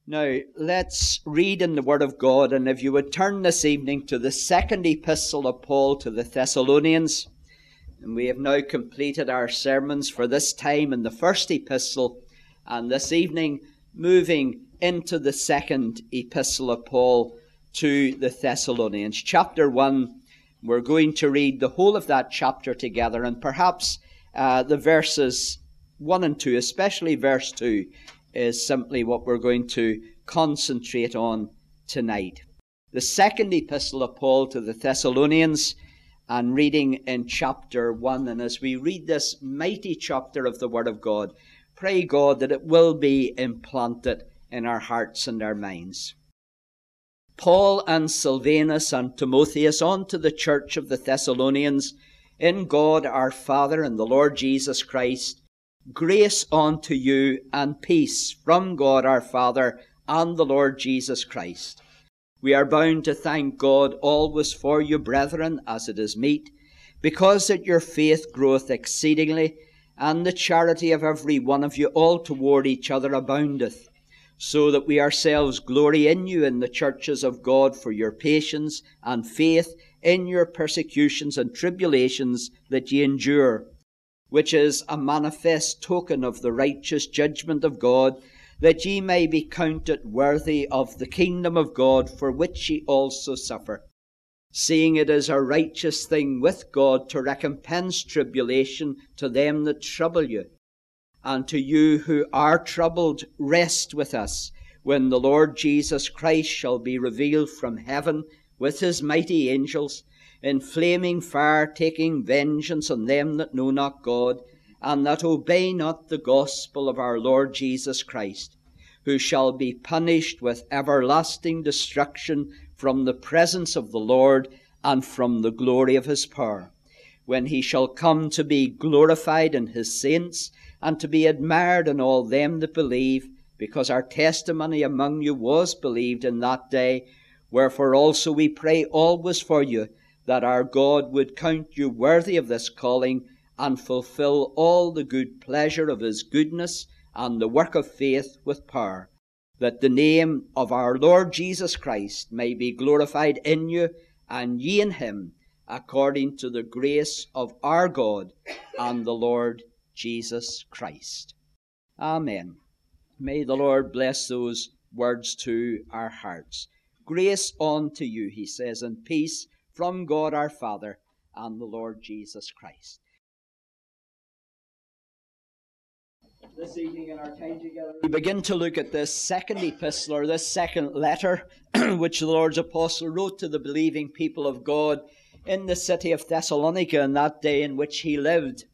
Now, let's read in the Word of God, and if you would turn this evening to the second epistle of Paul to the Thessalonians. And we have now completed our sermons for this time in the first epistle, and this evening moving into the second epistle of Paul to the Thessalonians. Chapter 1, we're going to read the whole of that chapter together, and perhaps the verses 1 and 2, especially verse 2, is simply what we're going to concentrate on tonight. The second epistle of Paul to the Thessalonians, and reading in chapter 1. And as we read this mighty chapter of the Word of God, pray God that it will be implanted in our hearts and our minds. Paul and Silvanus and Timotheus, unto the church of the Thessalonians, in God our Father and the Lord Jesus Christ, grace unto you and peace from God our Father and the Lord Jesus Christ. We are bound to thank God always for you, brethren, as it is meet, because that your faith groweth exceedingly, and the charity of every one of you all toward each other aboundeth, so that we ourselves glory in you in the churches of God for your patience and faith in your persecutions and tribulations that ye endure, which is a manifest token of the righteous judgment of God, that ye may be counted worthy of the kingdom of God, for which ye also suffer, seeing it is a righteous thing with God to recompense tribulation to them that trouble you, and to you who are troubled rest with us, when the Lord Jesus Christ shall be revealed from heaven with his mighty angels, in flaming fire, taking vengeance on them that know not God, and that obey not the gospel of our Lord Jesus Christ, who shall be punished with everlasting destruction from the presence of the Lord and from the glory of his power, when he shall come to be glorified in his saints, and to be admired in all them that believe, because our testimony among you was believed in that day. Wherefore also we pray always for you, that our God would count you worthy of this calling, and fulfill all the good pleasure of his goodness and the work of faith with power, that the name of our Lord Jesus Christ may be glorified in you, and ye in him, according to the grace of our God and the Lord Jesus Christ. Amen. May the Lord bless those words to our hearts. Grace unto you, he says, and peace from God our Father and the Lord Jesus Christ. This evening in our time together, we begin to look at this second epistle, or this second letter, which the Lord's apostle wrote to the believing people of God in the city of Thessalonica in that day in which he lived.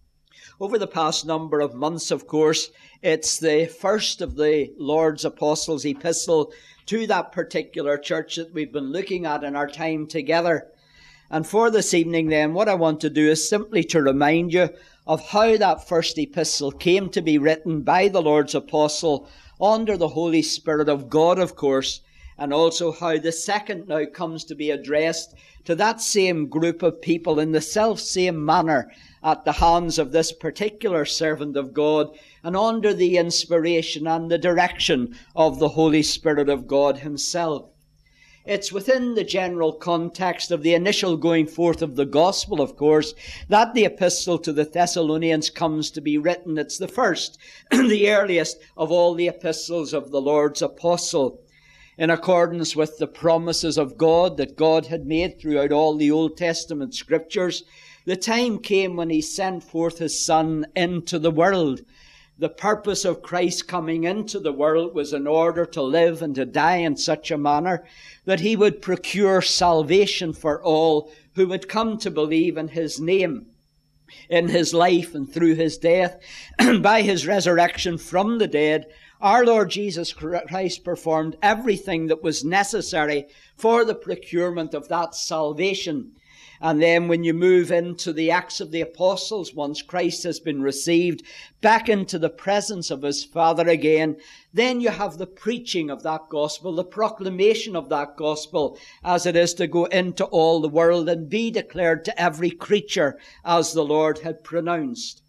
Over the past number of months, of course, it's the first of the Lord's apostles' epistle to that particular church that we've been looking at in our time together. And for this evening then, what I want to do is simply to remind you of how that first epistle came to be written by the Lord's apostle under the Holy Spirit of God, of course, and also how the second now comes to be addressed to that same group of people in the self-same manner at the hands of this particular servant of God, and under the inspiration and the direction of the Holy Spirit of God himself. It's within the general context of the initial going forth of the gospel, of course, that the epistle to the Thessalonians comes to be written. It's the first, the earliest of all the epistles of the Lord's apostle, in accordance with the promises of God that God had made throughout all the Old Testament scriptures. The time came when he sent forth his Son into the world. The purpose of Christ coming into the world was in order to live and to die in such a manner that he would procure salvation for all who would come to believe in his name, in his life, and through his death. By his resurrection from the dead, our Lord Jesus Christ performed everything that was necessary for the procurement of that salvation. And then when you move into the Acts of the Apostles, once Christ has been received back into the presence of his Father again, then you have the preaching of that gospel, the proclamation of that gospel, as it is to go into all the world and be declared to every creature as the Lord had pronounced.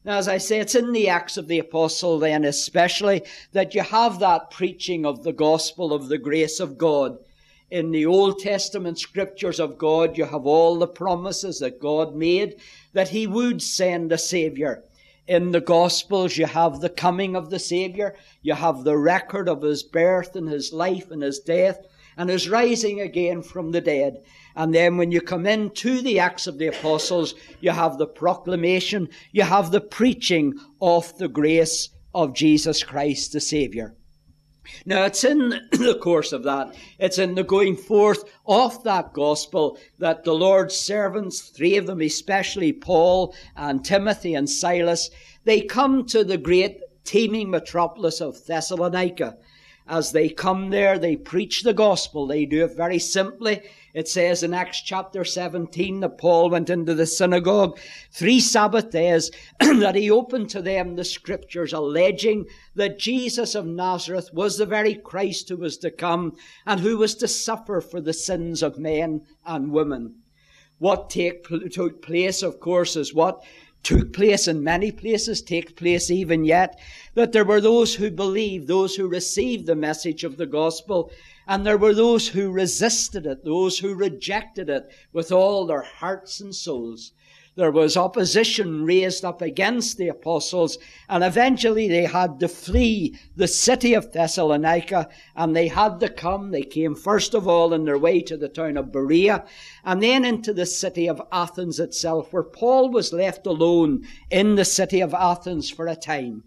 Now, as I say, it's in the Acts of the Apostle then especially that you have that preaching of the gospel of the grace of God. In the Old Testament scriptures of God, you have all the promises that God made that he would send a Savior. In the Gospels, you have the coming of the Savior. You have the record of his birth and his life and his death and his rising again from the dead. And then when you come into the Acts of the Apostles, you have the proclamation, you have the preaching of the grace of Jesus Christ the Savior. Now, it's in the course of that, it's in the going forth of that gospel that the Lord's servants, three of them especially, Paul and Timothy and Silas, they come to the great teeming metropolis of Thessalonica. As they come there, they preach the gospel. They do it very simply. It says in Acts chapter 17 that Paul went into the synagogue 3 Sabbath days that he opened to them the scriptures, alleging that Jesus of Nazareth was the very Christ who was to come and who was to suffer for the sins of men and women. What took place, of course, is what took place in many places, takes place even yet, that there were those who believed, those who received the message of the gospel, and there were those who resisted it, those who rejected it with all their hearts and souls. There was opposition raised up against the apostles, and eventually they had to flee the city of Thessalonica, and they had to come. They came first of all on their way to the town of Berea, and then into the city of Athens itself, where Paul was left alone in the city of Athens for a time.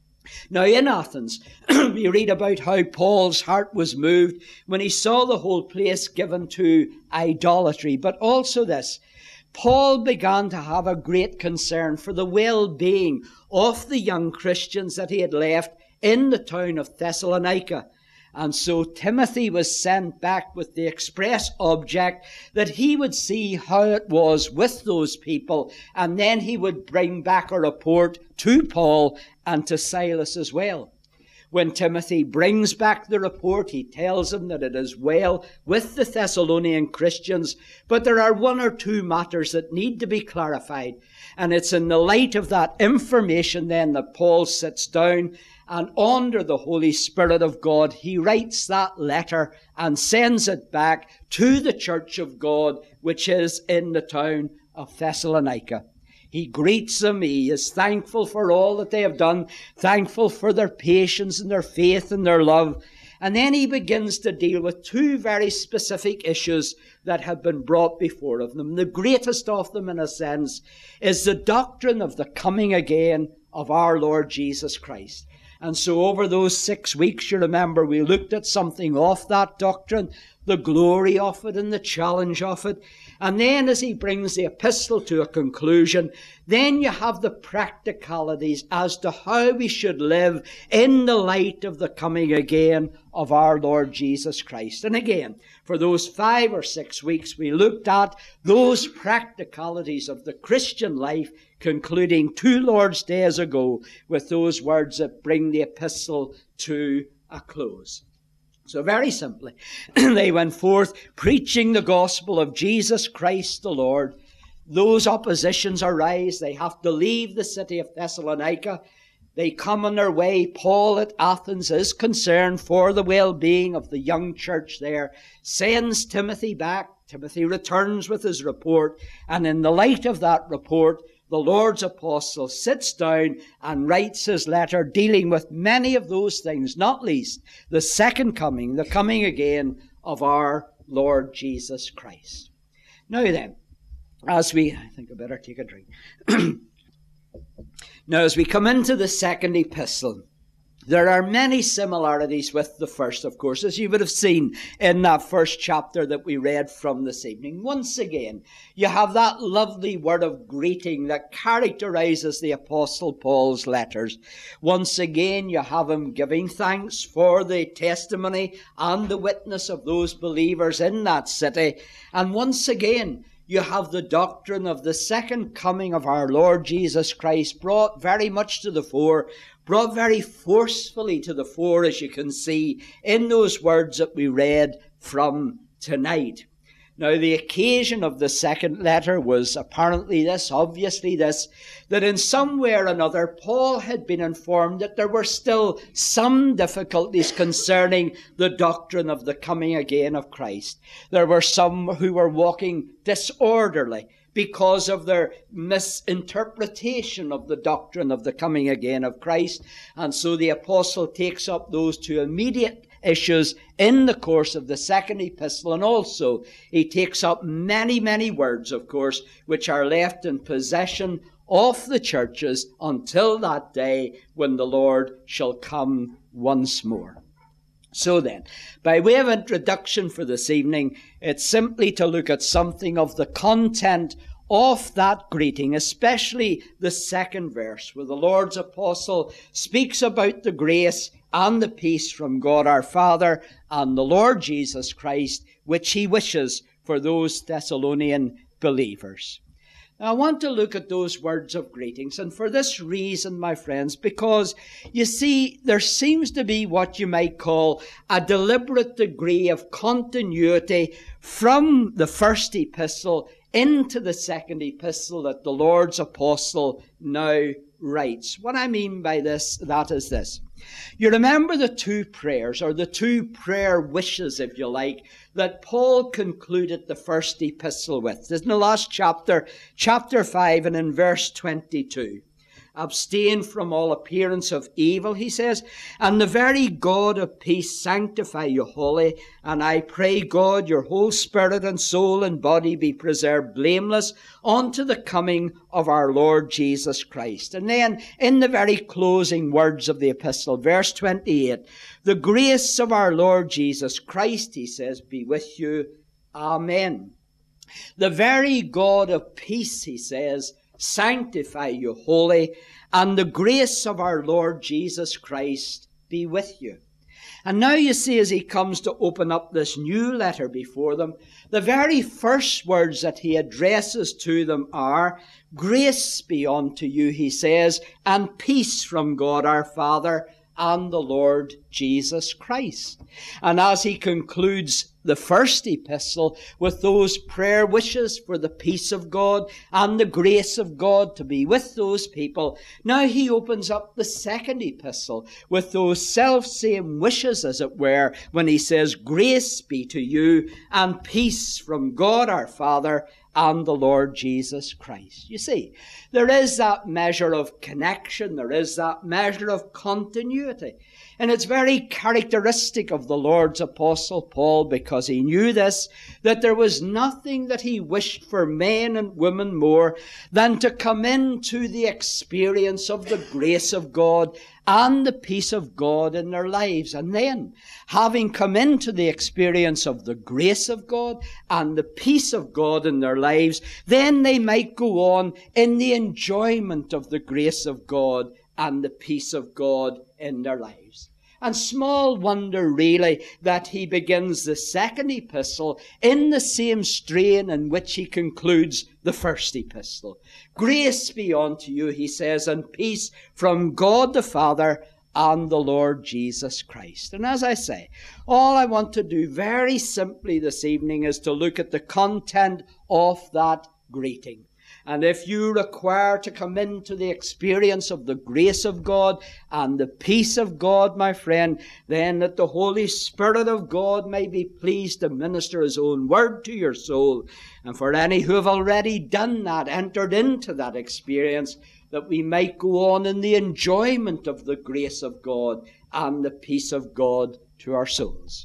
Now in Athens, we read about how Paul's heart was moved when he saw the whole place given to idolatry, but also this. Paul began to have a great concern for the well-being of the young Christians that he had left in the town of Thessalonica. And so Timothy was sent back with the express object that he would see how it was with those people, and then he would bring back a report to Paul and to Silas as well. When Timothy brings back the report, he tells him that it is well with the Thessalonian Christians, but there are one or two matters that need to be clarified. And it's in the light of that information then that Paul sits down and under the Holy Spirit of God, he writes that letter and sends it back to the church of God, which is in the town of Thessalonica. He greets them. He is thankful for all that they have done, thankful for their patience and their faith and their love. And then he begins to deal with two very specific issues that have been brought before of them. The greatest of them, in a sense, is the doctrine of the coming again of our Lord Jesus Christ. And so over those 6 weeks, you remember, we looked at something of that doctrine, the glory of it and the challenge of it. And then as he brings the epistle to a conclusion, then you have the practicalities as to how we should live in the light of the coming again of our Lord Jesus Christ. And again, for those 5 or 6 weeks, we looked at those practicalities of the Christian life, concluding 2 Lord's Days ago with those words that bring the epistle to a close. So very simply, they went forth preaching the gospel of Jesus Christ the Lord. Those oppositions arise. They have to leave the city of Thessalonica. They come on their way. Paul at Athens is concerned for the well-being of the young church there, sends Timothy back. Timothy returns with his report, and in the light of that report, the Lord's apostle sits down and writes his letter dealing with many of those things, not least the second coming, the coming again of our Lord Jesus Christ. Now then, I think I better take a drink. Now, as we come into the second epistle, there are many similarities with the first, of course, as you would have seen in that first chapter that we read from this evening. Once again, you have that lovely word of greeting that characterizes the Apostle Paul's letters. Once again, you have him giving thanks for the testimony and the witness of those believers in that city. And once again, you have the doctrine of the second coming of our Lord Jesus Christ brought very much to the fore, brought very forcefully to the fore, as you can see in those words that we read from tonight. Now, the occasion of the second letter was obviously this, that in some way or another, Paul had been informed that there were still some difficulties concerning the doctrine of the coming again of Christ. There were some who were walking disorderly because of their misinterpretation of the doctrine of the coming again of Christ. And so the apostle takes up those two immediate issues in the course of the second epistle, and also he takes up many, many words, of course, which are left in possession of the churches until that day when the Lord shall come once more. So then, by way of introduction for this evening, it's simply to look at something of the content of that greeting, especially the second verse, where the Lord's apostle speaks about the grace and the peace from God our Father and the Lord Jesus Christ, which he wishes for those Thessalonian believers. Now, I want to look at those words of greetings, and for this reason, my friends, because you see, there seems to be what you might call a deliberate degree of continuity from the first epistle into the second epistle that the Lord's apostle now writes. What I mean by that is this. You remember the two prayers, or the two prayer wishes, if you like, that Paul concluded the first epistle with. In the last chapter 5, and in verse 22. Abstain from all appearance of evil, he says, and the very God of peace sanctify you wholly. And I pray God your whole spirit and soul and body be preserved blameless unto the coming of our Lord Jesus Christ. And then in the very closing words of the epistle, verse 28, the grace of our Lord Jesus Christ, he says, be with you. Amen. The very God of peace, he says, sanctify you wholly, and the grace of our Lord Jesus Christ be with you. And now you see, as he comes to open up this new letter before them, the very first words that he addresses to them are, grace be unto you, he says, and peace from God our Father and the Lord Jesus Christ. And as he concludes the first epistle with those prayer wishes for the peace of God and the grace of God to be with those people, now he opens up the second epistle with those self-same wishes, as it were, when he says, grace be to you and peace from God our Father and the Lord Jesus Christ. You see, there is that measure of connection, there is that measure of continuity. And it's very characteristic of the Lord's apostle Paul, because he knew this, that there was nothing that he wished for men and women more than to come into the experience of the grace of God and the peace of God in their lives. And then, having come into the experience of the grace of God and the peace of God in their lives, then they might go on in the enjoyment of the grace of God and the peace of God in their lives. And small wonder, really, that he begins the second epistle in the same strain in which he concludes the first epistle. Grace be unto you, he says, and peace from God the Father and the Lord Jesus Christ. And as I say, all I want to do very simply this evening is to look at the content of that greeting. And if you require to come into the experience of the grace of God and the peace of God, my friend, then that the Holy Spirit of God may be pleased to minister his own word to your soul. And for any who have already done that, entered into that experience, that we might go on in the enjoyment of the grace of God and the peace of God to our souls.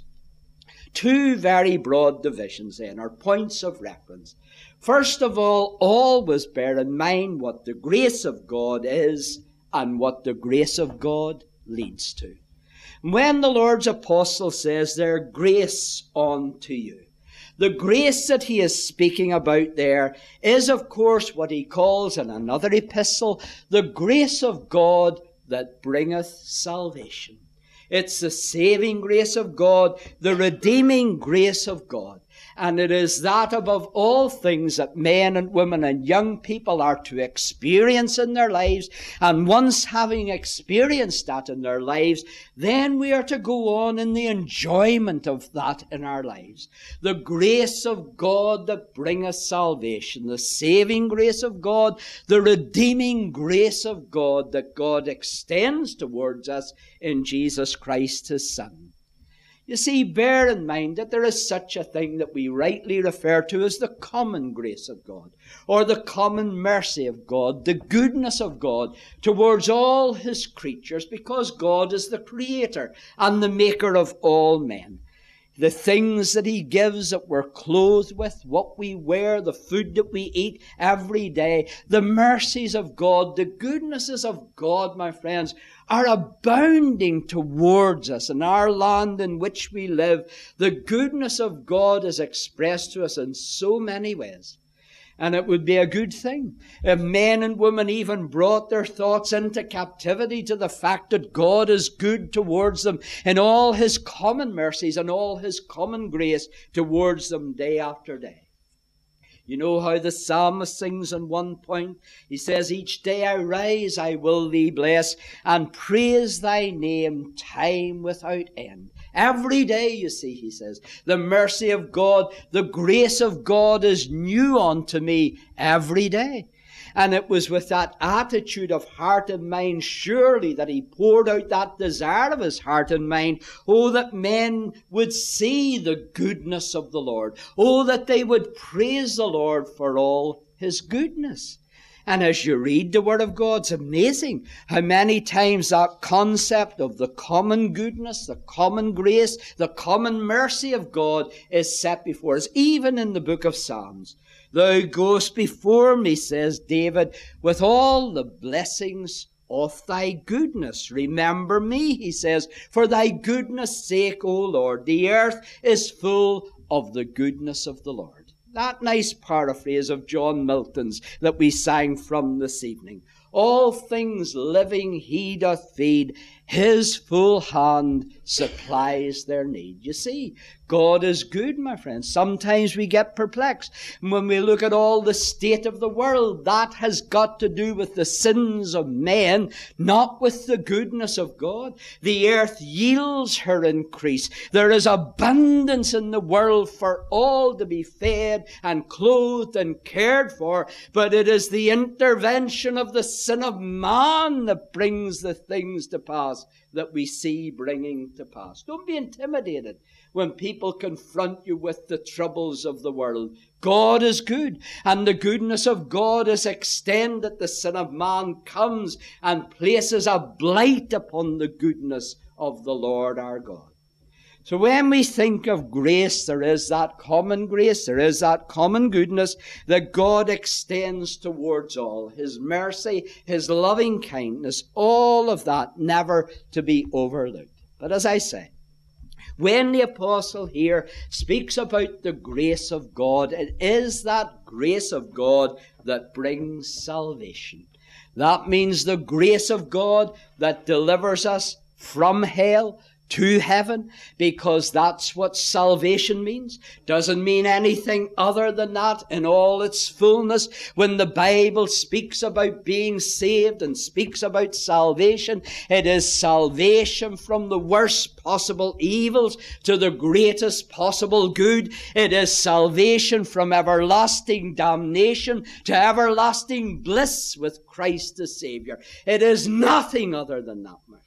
Two very broad divisions then, or points of reference. First of all, always bear in mind what the grace of God is and what the grace of God leads to. When the Lord's apostle says there, grace unto you, the grace that he is speaking about there is, of course, what he calls in another epistle, the grace of God that bringeth salvation. It's the saving grace of God, the redeeming grace of God. And it is that above all things that men and women and young people are to experience in their lives. And once having experienced that in their lives, then we are to go on in the enjoyment of that in our lives. The grace of God that bringeth salvation, the saving grace of God, the redeeming grace of God that God extends towards us in Jesus Christ, his Son. You see, bear in mind that there is such a thing that we rightly refer to as the common grace of God, or the common mercy of God, the goodness of God towards all his creatures, because God is the creator and the maker of all men. The things that he gives that we're clothed with, what we wear, the food that we eat every day, the mercies of God, the goodnesses of God, my friends, are abounding towards us in our land in which we live. The goodness of God is expressed to us in so many ways. And it would be a good thing if men and women even brought their thoughts into captivity to the fact that God is good towards them in all his common mercies and all his common grace towards them day after day. You know how the psalmist sings in one point? He says, each day I rise, I will thee bless, and praise thy name time without end. Every day, you see, he says, the mercy of God, the grace of God is new unto me every day. And it was with that attitude of heart and mind, surely, that he poured out that desire of his heart and mind. Oh, that men would see the goodness of the Lord. Oh, that they would praise the Lord for all his goodness. And as you read the Word of God, it's amazing how many times that concept of the common goodness, the common grace, the common mercy of God is set before us, even in the book of Psalms. Thou goest before me, says David, with all the blessings of thy goodness. Remember me, he says, for thy goodness' sake, O Lord. The earth is full of the goodness of the Lord. That nice paraphrase of John Milton's that we sang from this evening. All things living he doth feed, his full hand supplies their need. You see, God is good, my friends. Sometimes we get perplexed. When we look at all the state of the world, that has got to do with the sins of men, not with the goodness of God. The earth yields her increase. There is abundance in the world for all to be fed and clothed and cared for, but it is the intervention of the sin of man that brings the things to pass that we see bringing to pass. Don't be intimidated when people confront you with the troubles of the world. God is good, and the goodness of God is extended. The Son of Man comes and places a blight upon the goodness of the Lord our God. So when we think of grace, there is that common grace, there is that common goodness that God extends towards all. His mercy, his loving kindness, all of that never to be overlooked. But as I say, when the apostle here speaks about the grace of God, it is that grace of God that brings salvation. That means the grace of God that delivers us from hell to heaven, because that's what salvation means. Doesn't mean anything other than that in all its fullness. When the Bible speaks about being saved and speaks about salvation, it is salvation from the worst possible evils to the greatest possible good. It is salvation from everlasting damnation to everlasting bliss with Christ the Savior. It is nothing other than that, my friend.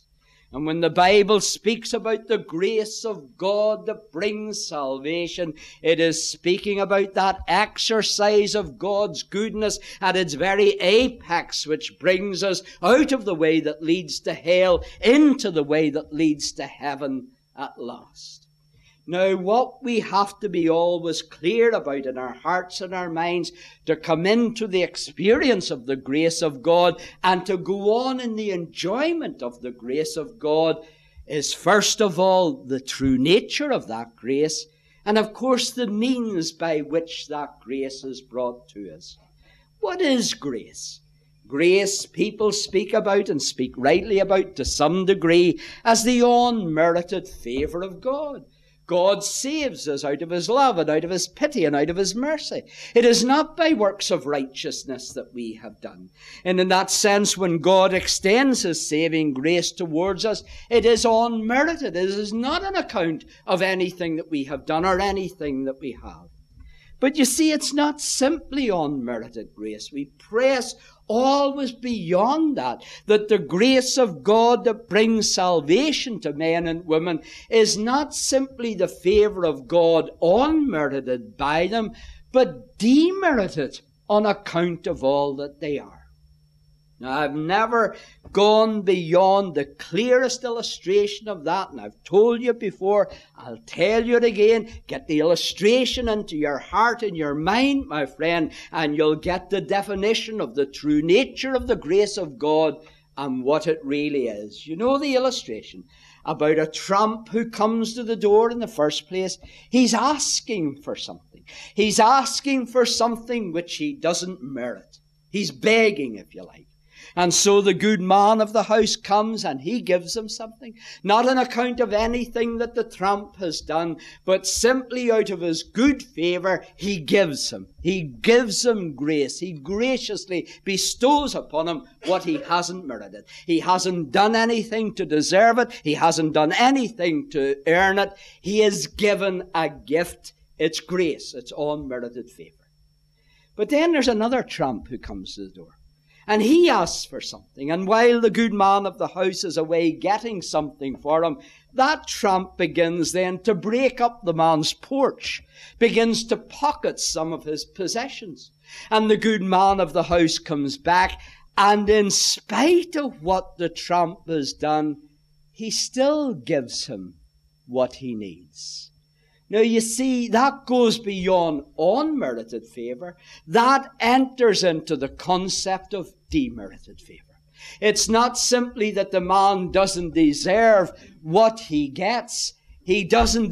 And when the Bible speaks about the grace of God that brings salvation, it is speaking about that exercise of God's goodness at its very apex, which brings us out of the way that leads to hell into the way that leads to heaven at last. Now, what we have to be always clear about in our hearts and our minds to come into the experience of the grace of God and to go on in the enjoyment of the grace of God is, first of all, the true nature of that grace, and of course the means by which that grace is brought to us. What is grace? Grace people speak about, and speak rightly about to some degree, as the unmerited favour of God. God saves us out of his love and out of his pity and out of his mercy. It is not by works of righteousness that we have done. And in that sense, when God extends his saving grace towards us, it is unmerited. It is not an account of anything that we have done or anything that we have. But you see, it's not simply unmerited grace. We press always beyond that the grace of God that brings salvation to men and women is not simply the favor of God unmerited by them, but demerited on account of all that they are. Now, I've never gone beyond the clearest illustration of that, and I've told you before, I'll tell you it again. Get the illustration into your heart and your mind, my friend, and you'll get the definition of the true nature of the grace of God and what it really is. You know the illustration about a tramp who comes to the door in the first place. He's asking for something. He's asking for something which he doesn't merit. He's begging, if you like. And so the good man of the house comes and he gives him something, not on account of anything that the tramp has done, but simply out of his good favor, he gives him. He gives him grace. He graciously bestows upon him what he hasn't merited. He hasn't done anything to deserve it. He hasn't done anything to earn it. He is given a gift. It's grace. It's unmerited favor. But then there's another tramp who comes to the door. And he asks for something. And while the good man of the house is away getting something for him, that tramp begins then to break up the man's porch, begins to pocket some of his possessions. And the good man of the house comes back, and in spite of what the tramp has done, he still gives him what he needs. Now, you see, that goes beyond unmerited favor. That enters into the concept of demerited favor. It's not simply that the man doesn't deserve what he gets. He doesn't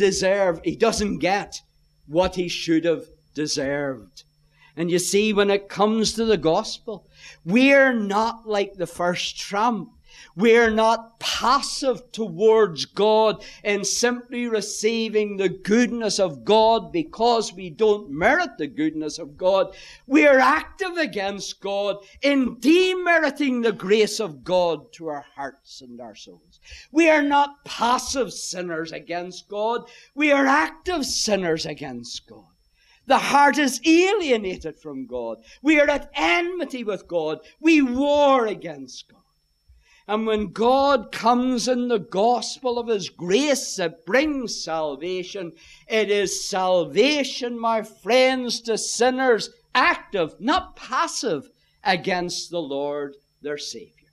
get what he should have deserved. And you see, when it comes to the gospel, we're not like the first tramp. We're not passive towards God in simply receiving the goodness of God because we don't merit the goodness of God. We're active against God in demeriting the grace of God to our hearts and our souls. We are not passive sinners against God. We are active sinners against God. The heart is alienated from God. We are at enmity with God. We war against God. And when God comes in the gospel of his grace that brings salvation, it is salvation, my friends, to sinners active, not passive, against the Lord their Savior.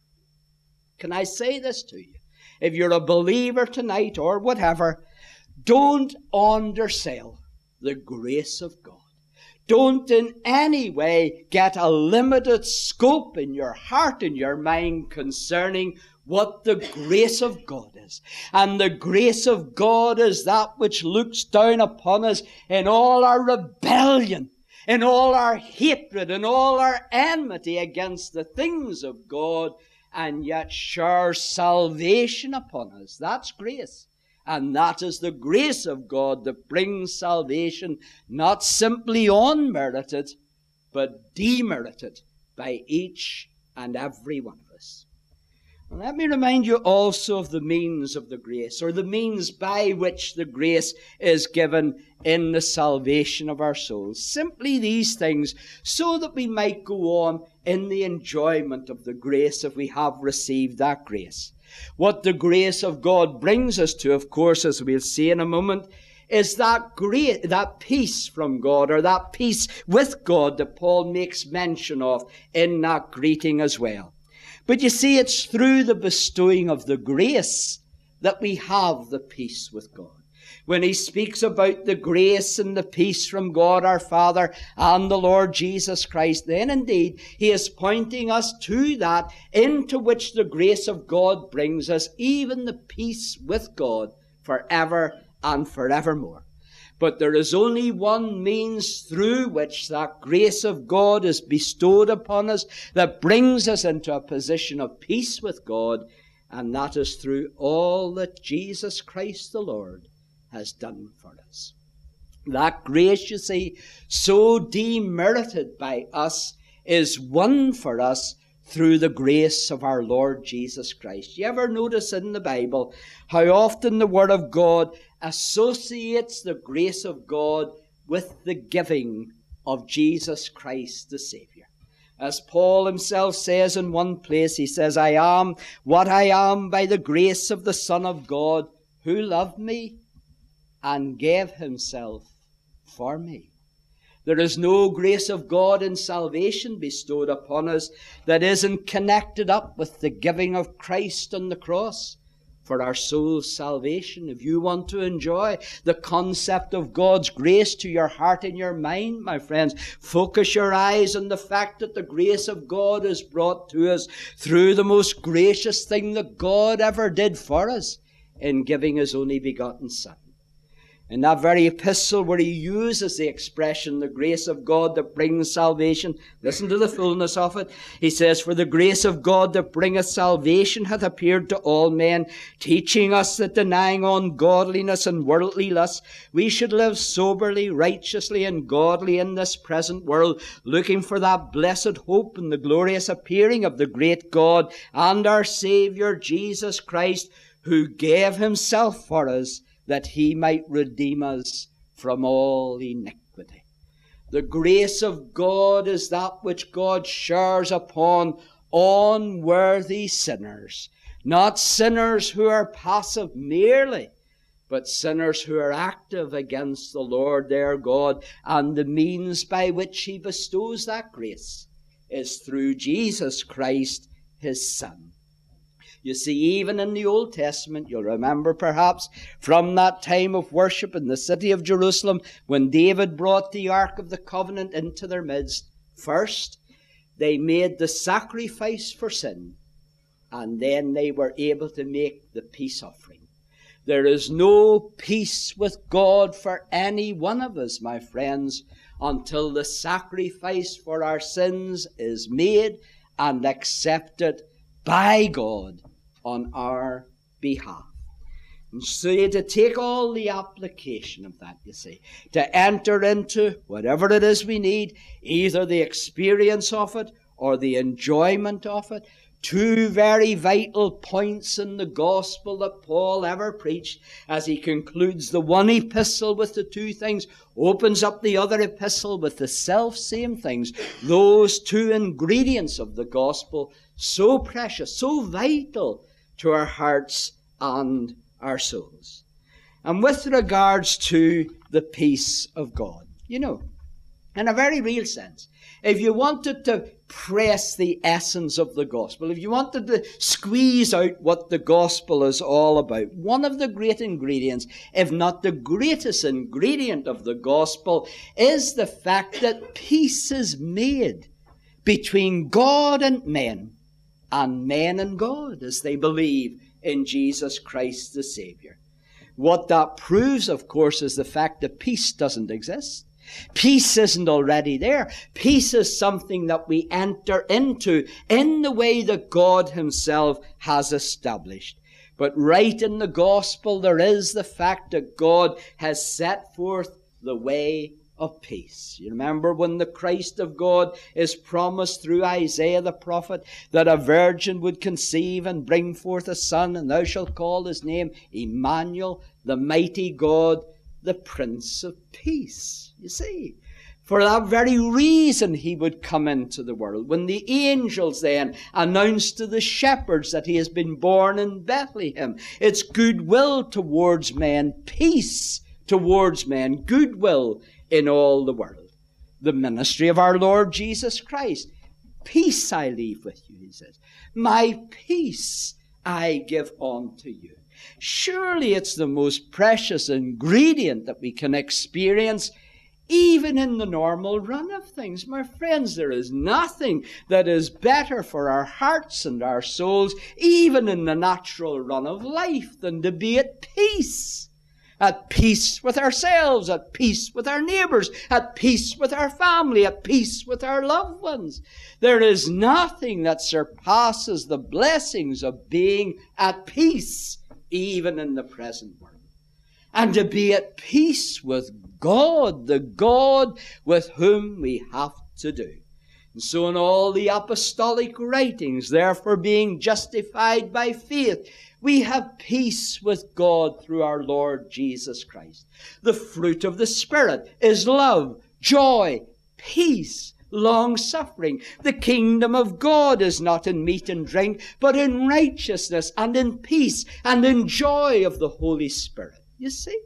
Can I say this to you? If you're a believer tonight or whatever, don't undersell the grace of God. Don't in any way get a limited scope in your heart and your mind concerning what the grace of God is. And the grace of God is that which looks down upon us in all our rebellion, in all our hatred, in all our enmity against the things of God, and yet showers salvation upon us. That's grace. And that is the grace of God that brings salvation, not simply unmerited, but demerited by each and every one of us. And let me remind you also of the means of the grace, or the means by which the grace is given in the salvation of our souls. Simply these things, so that we might go on in the enjoyment of the grace if we have received that grace. What the grace of God brings us to, of course, as we'll see in a moment, is that grace, that peace from God, or that peace with God that Paul makes mention of in that greeting as well. But you see, it's through the bestowing of the grace that we have the peace with God. When he speaks about the grace and the peace from God our Father and the Lord Jesus Christ, then indeed he is pointing us to that into which the grace of God brings us, even the peace with God forever and forevermore. But there is only one means through which that grace of God is bestowed upon us that brings us into a position of peace with God, and that is through all that Jesus Christ the Lord has done for us. That grace, you see, so demerited by us, is won for us through the grace of our Lord Jesus Christ. You ever notice in the Bible how often the Word of God associates the grace of God with the giving of Jesus Christ the Saviour? As Paul himself says in one place, he says, I am what I am by the grace of the Son of God, who loved me and gave himself for me. There is no grace of God in salvation bestowed upon us that isn't connected up with the giving of Christ on the cross for our soul's salvation. If you want to enjoy the concept of God's grace to your heart and your mind, my friends, focus your eyes on the fact that the grace of God is brought to us through the most gracious thing that God ever did for us in giving his only begotten Son. In that very epistle where he uses the expression, the grace of God that brings salvation, listen to the fullness of it. He says, for the grace of God that bringeth salvation hath appeared to all men, teaching us that denying ungodliness and worldly lust, we should live soberly, righteously, and godly in this present world, looking for that blessed hope and the glorious appearing of the great God and our Saviour Jesus Christ, who gave himself for us, that he might redeem us from all iniquity. The grace of God is that which God showers upon unworthy sinners, not sinners who are passive merely, but sinners who are active against the Lord their God, and the means by which he bestows that grace is through Jesus Christ, his Son. You see, even in the Old Testament, you'll remember perhaps from that time of worship in the city of Jerusalem, when David brought the Ark of the Covenant into their midst, first they made the sacrifice for sin, and then they were able to make the peace offering. There is no peace with God for any one of us, my friends, until the sacrifice for our sins is made and accepted by God on our behalf. And so to take all the application of that, you see, to enter into whatever it is we need, either the experience of it or the enjoyment of it, two very vital points in the gospel that Paul ever preached as he concludes the one epistle with the two things, opens up the other epistle with the self-same things. Those two ingredients of the gospel, so precious, so vital to our hearts and our souls. And with regards to the peace of God, you know, in a very real sense, if you wanted to press the essence of the gospel, if you wanted to squeeze out what the gospel is all about, one of the great ingredients, if not the greatest ingredient of the gospel, is the fact that peace is made between God and men and God as they believe in Jesus Christ the Saviour. What that proves, of course, is the fact that peace doesn't exist. Peace isn't already there. Peace is something that we enter into in the way that God himself has established. But right in the gospel, there is the fact that God has set forth the way of peace. You remember when the Christ of God is promised through Isaiah the prophet that a virgin would conceive and bring forth a son, and thou shalt call his name Emmanuel, the mighty God, the Prince of Peace. You see, for that very reason he would come into the world. When the angels then announced to the shepherds that he has been born in Bethlehem, it's goodwill towards men, peace towards men, goodwill in all the world. The ministry of our Lord Jesus Christ. Peace I leave with you, he says. My peace I give unto you. Surely it's the most precious ingredient that we can experience even in the normal run of things. My friends, there is nothing that is better for our hearts and our souls, even in the natural run of life, than to be at peace. At peace with ourselves, at peace with our neighbours, at peace with our family, at peace with our loved ones. There is nothing that surpasses the blessings of being at peace, even in the present world. and to be at peace with God, the God with whom we have to do. And so in all the apostolic writings, therefore being justified by faith, we have peace with God through our Lord Jesus Christ. The fruit of the Spirit is love, joy, peace, long-suffering. The kingdom of God is not in meat and drink, but in righteousness and in peace and in joy of the Holy Spirit. You see,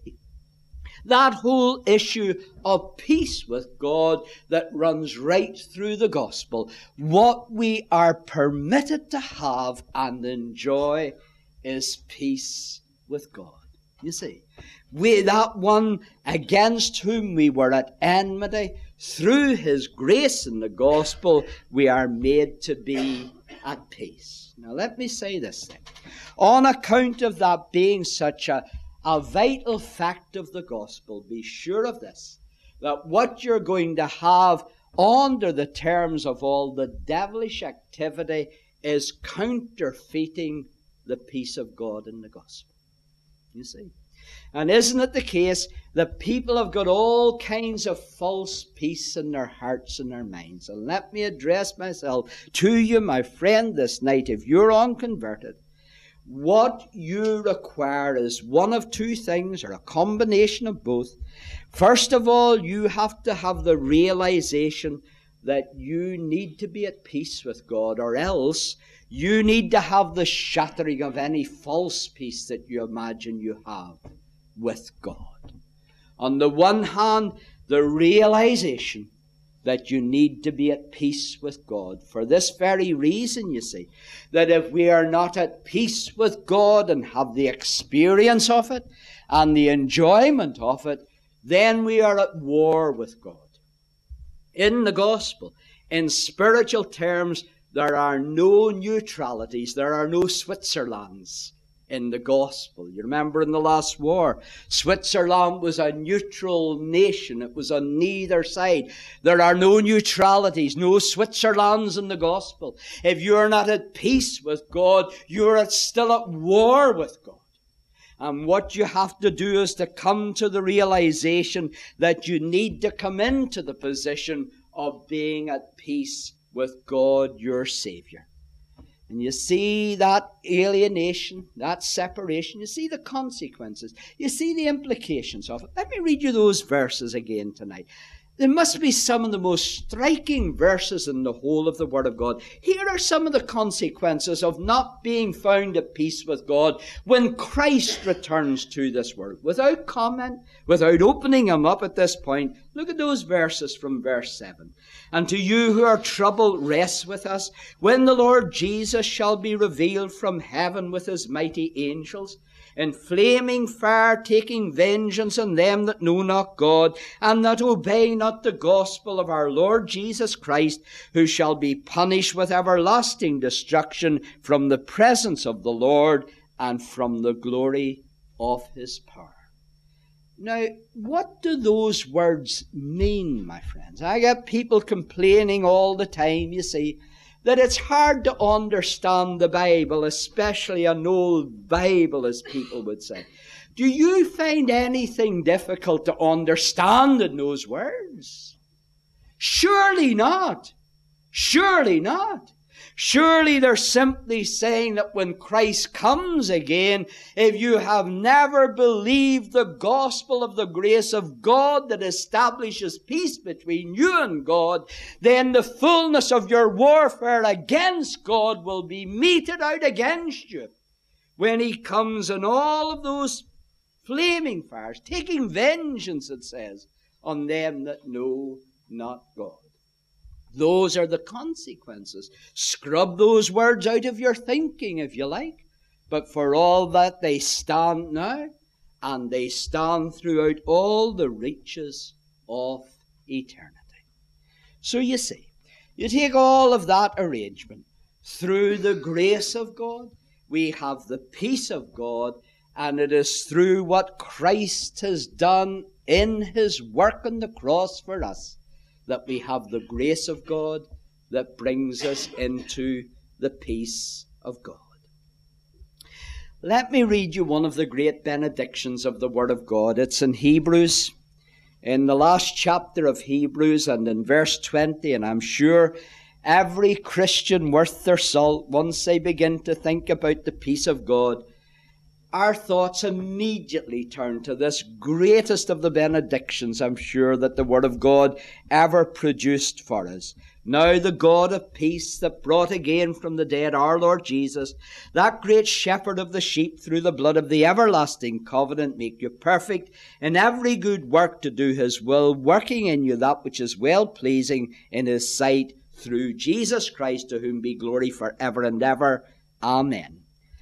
that whole issue of peace with God that runs right through the gospel, what we are permitted to have and enjoy is peace with God. You see, that one against whom we were at enmity, through His grace in the gospel, we are made to be at peace. Now let me say this thing. On account of that being such a vital fact of the gospel, be sure of this, that what you're going to have under the terms of all the devilish activity is counterfeiting the peace of God in the gospel. You see? And isn't it the case that people have got all kinds of false peace in their hearts and their minds? And let me address myself to you, my friend, this night. If you're unconverted, what you require is one of two things, or a combination of both. First of all, you have to have the realization that you need to be at peace with God, or else you need to have the shattering of any false peace that you imagine you have with God. On the one hand, the realization that you need to be at peace with God. For this very reason, you see, that if we are not at peace with God and have the experience of it and the enjoyment of it, then we are at war with God. In the gospel, in spiritual terms, there are no neutralities, there are no Switzerlands in the gospel. You remember in the last war, Switzerland was a neutral nation. It was on neither side. There are no neutralities, no Switzerlands in the gospel. If you're not at peace with God, you're still at war with God. And what you have to do is to come to the realization that you need to come into the position of being at peace with God, your Savior. And you see that alienation, that separation, you see the consequences, you see the implications of it. Let me read you those verses again tonight. There must be some of the most striking verses in the whole of the Word of God. Here are some of the consequences of not being found at peace with God when Christ returns to this world. Without comment, without opening them up at this point, look at those verses from verse 7. And to you who are troubled, rest with us, when the Lord Jesus shall be revealed from heaven with His mighty angels, in flaming fire, taking vengeance on them that know not God, and that obey not the gospel of our Lord Jesus Christ, who shall be punished with everlasting destruction from the presence of the Lord and from the glory of His power. Now, what do those words mean, my friends? I get people complaining all the time, you see, that it's hard to understand the Bible, especially an old Bible, as people would say. Do you find anything difficult to understand in those words? Surely not. Surely not. Surely they're simply saying that when Christ comes again, if you have never believed the gospel of the grace of God that establishes peace between you and God, then the fullness of your warfare against God will be meted out against you when He comes in all of those flaming fires, taking vengeance, it says, on them that know not God. Those are the consequences. Scrub those words out of your thinking if you like. But for all that, they stand now, and they stand throughout all the reaches of eternity. So you see, you take all of that arrangement. Through the grace of God, we have the peace of God, and it is through what Christ has done in His work on the cross for us that we have the grace of God that brings us into the peace of God. Let me read you one of the great benedictions of the Word of God. It's in Hebrews, in the last chapter of Hebrews, and in verse 20, and I'm sure every Christian worth their salt, once they begin to think about the peace of God, our thoughts immediately turn to this greatest of the benedictions, I'm sure, that the Word of God ever produced for us. Now the God of peace that brought again from the dead our Lord Jesus, that great shepherd of the sheep through the blood of the everlasting covenant, make you perfect in every good work to do his will, working in you that which is well-pleasing in his sight through Jesus Christ, to whom be glory for ever and ever. Amen.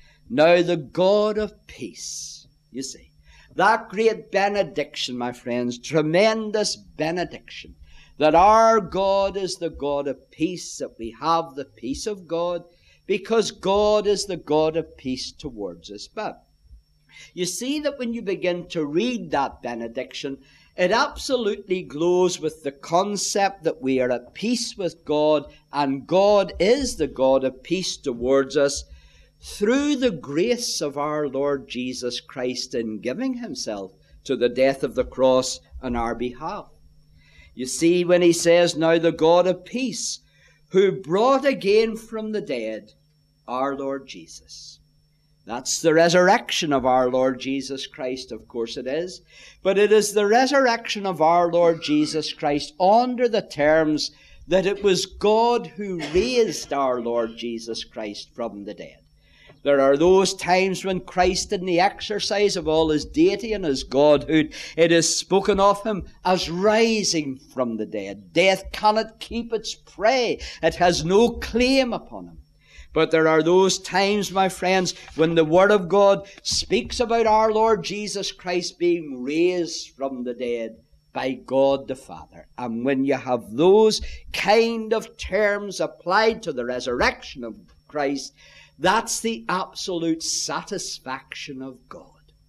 Now the God of peace, you see, that great benediction, my friends, tremendous benediction, that our God is the God of peace, that we have the peace of God, because God is the God of peace towards us. But you see that when you begin to read that benediction, it absolutely glows with the concept that we are at peace with God, and God is the God of peace towards us, through the grace of our Lord Jesus Christ in giving himself to the death of the cross on our behalf. You see, when he says, now the God of peace, who brought again from the dead our Lord Jesus. That's the resurrection of our Lord Jesus Christ, of course it is. But it is the resurrection of our Lord Jesus Christ under the terms that it was God who raised our Lord Jesus Christ from the dead. There are those times when Christ, in the exercise of all his deity and his godhood, it is spoken of him as rising from the dead. Death cannot keep its prey. It has no claim upon him. But there are those times, my friends, when the Word of God speaks about our Lord Jesus Christ being raised from the dead by God the Father. And when you have those kind of terms applied to the resurrection of Christ, that's the absolute satisfaction of God.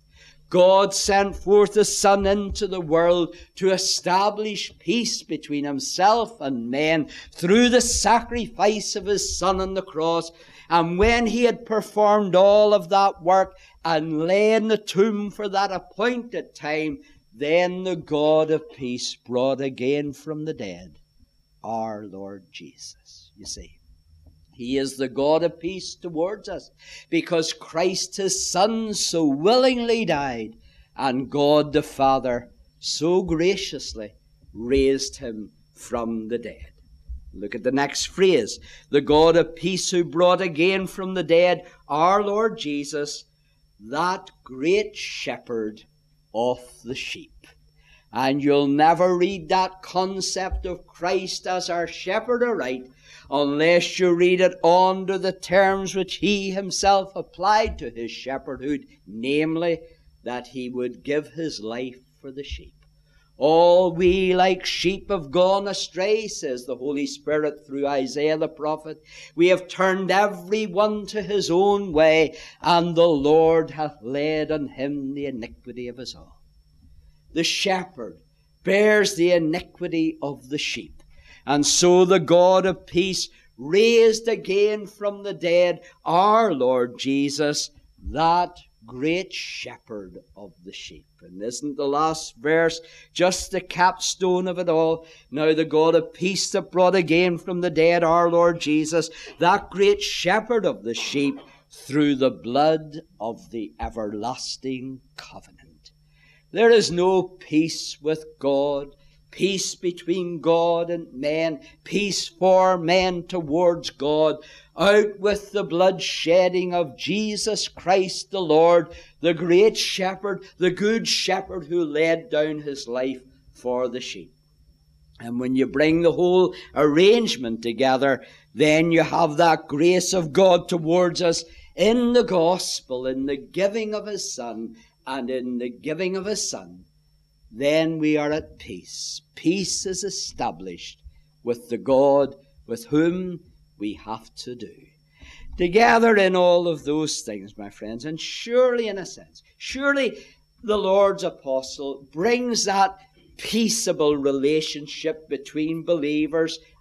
God sent forth His Son into the world to establish peace between Himself and men through the sacrifice of His Son on the cross. And when He had performed all of that work and lay in the tomb for that appointed time, then the God of peace brought again from the dead our Lord Jesus. You see, He is the God of peace towards us because Christ His Son so willingly died, and God the Father so graciously raised Him from the dead. Look at the next phrase. The God of peace who brought again from the dead our Lord Jesus, that great shepherd of the sheep. And you'll never read that concept of Christ as our shepherd aright unless you read it under the terms which He Himself applied to His shepherdhood, namely, that He would give His life for the sheep. All we like sheep have gone astray, says the Holy Spirit through Isaiah the prophet. We have turned every one to his own way, and the Lord hath laid on Him the iniquity of us all. The shepherd bears the iniquity of the sheep. And so the God of peace raised again from the dead our Lord Jesus, that great shepherd of the sheep. And isn't the last verse just the capstone of it all? Now the God of peace that brought again from the dead our Lord Jesus, that great shepherd of the sheep, through the blood of the everlasting covenant. There is no peace with God, peace between God and men, peace for men towards God, out with the blood shedding of Jesus Christ the Lord, the great shepherd, the good shepherd who laid down His life for the sheep. And when you bring the whole arrangement together, then you have that grace of God towards us in the gospel, in the giving of His Son, and in the giving of His Son. Then we are at peace. Peace is established with the God with whom we have to do. Together in all of those things, my friends, and surely in a sense, surely the Lord's apostle brings that peaceable relationship between believers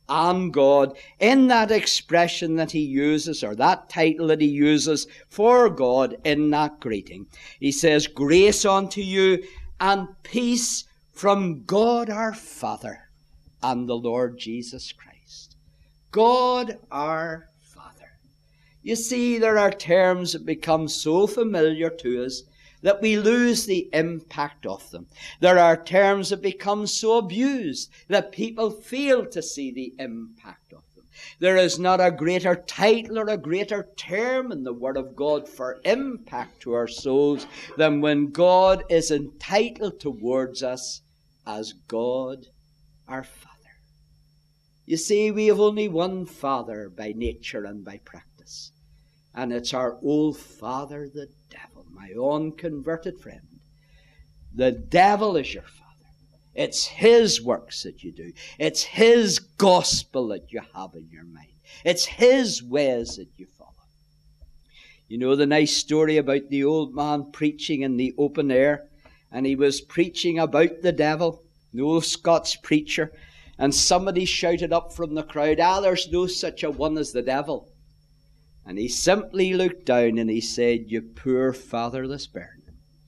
and God in that expression that he uses, or that title that he uses for God in that greeting. He says, grace unto you and peace from God our Father and the Lord Jesus Christ. God our Father. You see, there are terms that become so familiar to us that we lose the impact of them. There are terms that become so abused that people fail to see the impact of them. There is not a greater title or a greater term in the Word of God for impact to our souls than when God is entitled towards us as God our Father. You see, we have only one Father by nature and by practice, and it's our old father, the devil, my unconverted friend. The devil is your father. It's his works that you do. It's his gospel that you have in your mind. It's his ways that you follow. You know the nice story about the old man preaching in the open air, and he was preaching about the devil, the old Scots preacher, and somebody shouted up from the crowd, there's no such a one as the devil. And he simply looked down and he said, you poor fatherless bairn.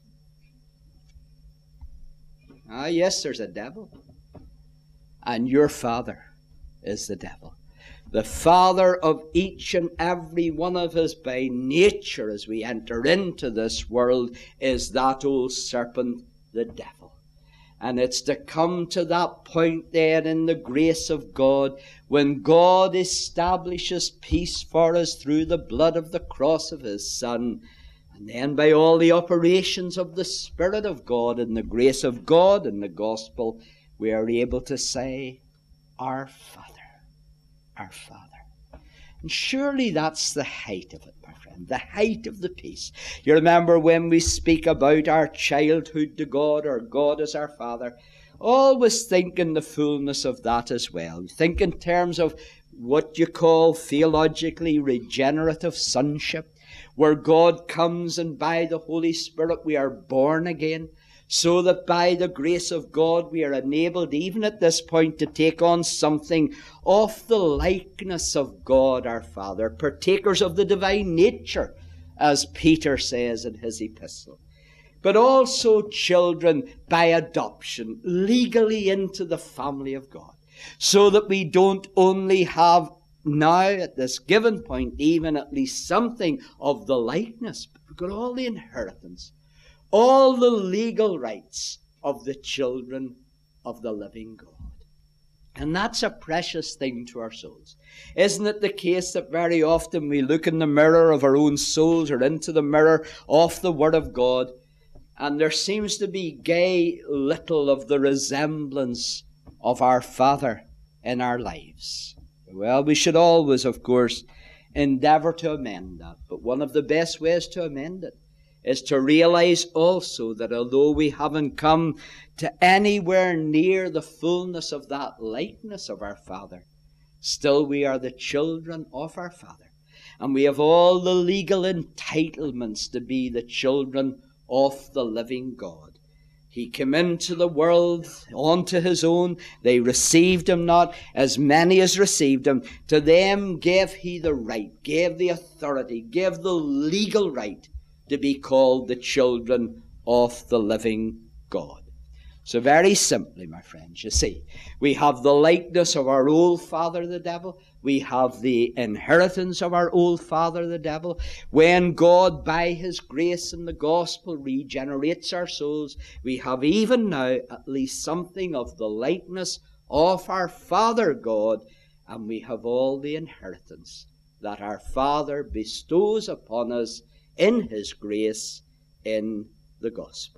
Yes, there's a devil. And your father is the devil. The father of each and every one of us by nature as we enter into this world is that old serpent, the devil. And it's to come to that point there in the grace of God, when God establishes peace for us through the blood of the cross of his Son, and then by all the operations of the Spirit of God and the grace of God and the gospel, we are able to say, our Father, our Father. And surely that's the height of it, my friend, the height of the peace. You remember when we speak about our childhood to God, or God as our Father, always think in the fullness of that as well. Think in terms of what you call theologically regenerative sonship, where God comes and by the Holy Spirit we are born again, so that by the grace of God we are enabled even at this point to take on something of the likeness of God our Father, partakers of the divine nature, as Peter says in his epistle. But also children by adoption, legally into the family of God, so that we don't only have now at this given point even at least something of the likeness, but we've got all the inheritance, all the legal rights of the children of the living God. And that's a precious thing to our souls. Isn't it the case that very often we look in the mirror of our own souls or into the mirror of the Word of God, and there seems to be gay little of the resemblance of our Father in our lives? Well, we should always, of course, endeavor to amend that. But one of the best ways to amend it is to realize also that although we haven't come to anywhere near the fullness of that likeness of our Father, still we are the children of our Father. And we have all the legal entitlements to be the children of the living God. He came into the world unto his own. They received him not. As many as received him, to them gave he the right, gave the authority, gave the legal right to be called the children of the living God. So very simply, my friends, you see, we have the likeness of our old father, the devil. We have the inheritance of our old father, the devil. When God, by his grace and the gospel, regenerates our souls, we have even now at least something of the likeness of our Father God, and we have all the inheritance that our Father bestows upon us in his grace in the gospel.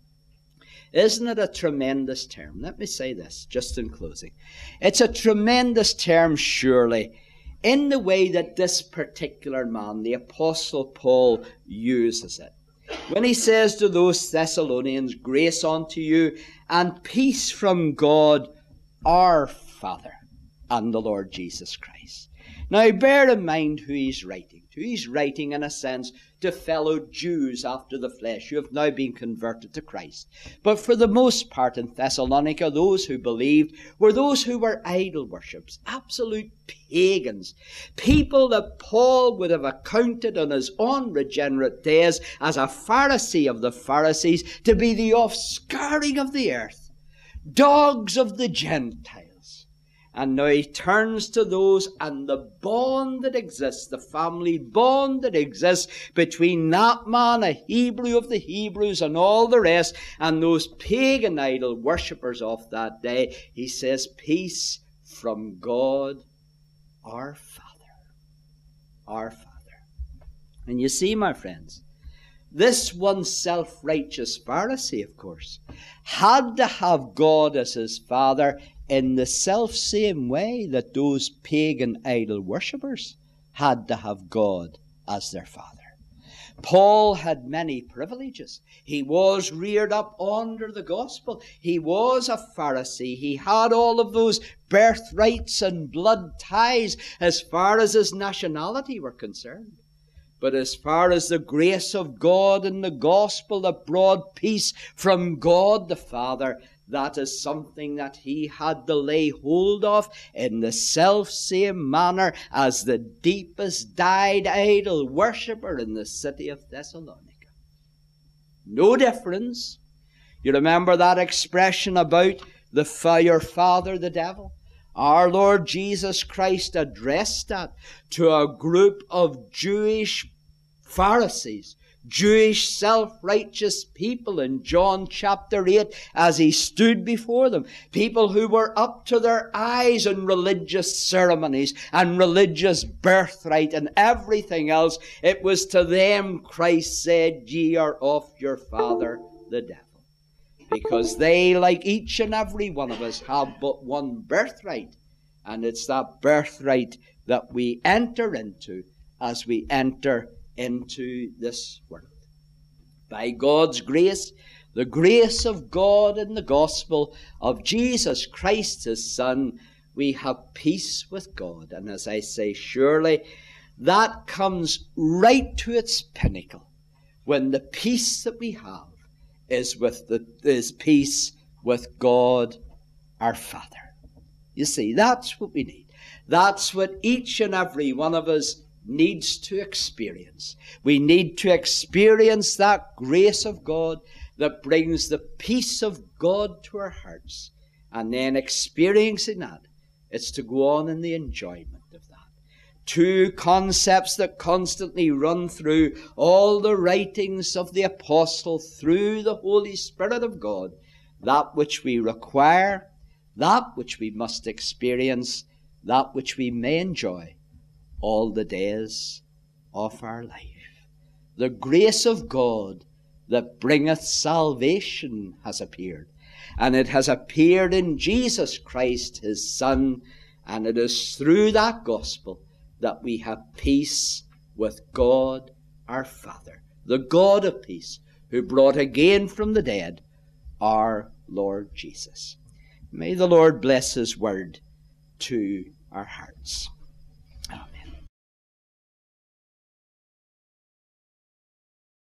Isn't it a tremendous term? Let me say this just in closing. It's a tremendous term, surely, in the way that this particular man, the Apostle Paul, uses it. When he says to those Thessalonians, grace unto you and peace from God our Father and the Lord Jesus Christ. Now bear in mind who he's writing to. to. He's writing, in a sense, to fellow Jews after the flesh who have now been converted to Christ. But for the most part in Thessalonica, those who believed were those who were idol worshippers, absolute pagans, people that Paul would have accounted in his unregenerate days as a Pharisee of the Pharisees to be the offscouring of the earth, dogs of the Gentiles. And now he turns to those and the bond that exists, the family bond that exists between that man, a Hebrew of the Hebrews, and all the rest, and those pagan idol worshippers of that day. He says, peace from God our Father. Our Father. And you see, my friends, this one self-righteous Pharisee, of course, had to have God as his Father in the self-same way that those pagan idol worshippers had to have God as their Father. Paul had many privileges. He was reared up under the gospel. He was a Pharisee. He had all of those birthrights and blood ties as far as his nationality were concerned. But as far as the grace of God and the gospel that brought peace from God the Father, that is something that he had to lay hold of in the self-same manner as the deepest dyed idol worshipper in the city of Thessalonica. No difference. You remember that expression about your father, the devil? Our Lord Jesus Christ addressed that to a group of Jewish Pharisees, Jewish self-righteous people in John chapter 8 as he stood before them. People who were up to their eyes in religious ceremonies and religious birthright and everything else. It was to them Christ said, ye are of your father the devil. Because they, like each and every one of us, have but one birthright. And it's that birthright that we enter into as we enter into this world. By God's grace, the grace of God in the gospel of Jesus Christ, his Son, we have peace with God. And as I say, surely that comes right to its pinnacle when the peace that we have is peace with God our Father. You see, that's what we need. That's what each and every one of us needs to experience. We need to experience that grace of God that brings the peace of God to our hearts. And then experiencing that, it's to go on in the enjoyment of that. Two concepts that constantly run through all the writings of the apostle through the Holy Spirit of God. That which we require, that which we must experience, that which we may enjoy all the days of our life. The grace of God that bringeth salvation has appeared. And it has appeared in Jesus Christ, his Son. And it is through that gospel that we have peace with God our Father, the God of peace, who brought again from the dead our Lord Jesus. May the Lord bless his word to our hearts.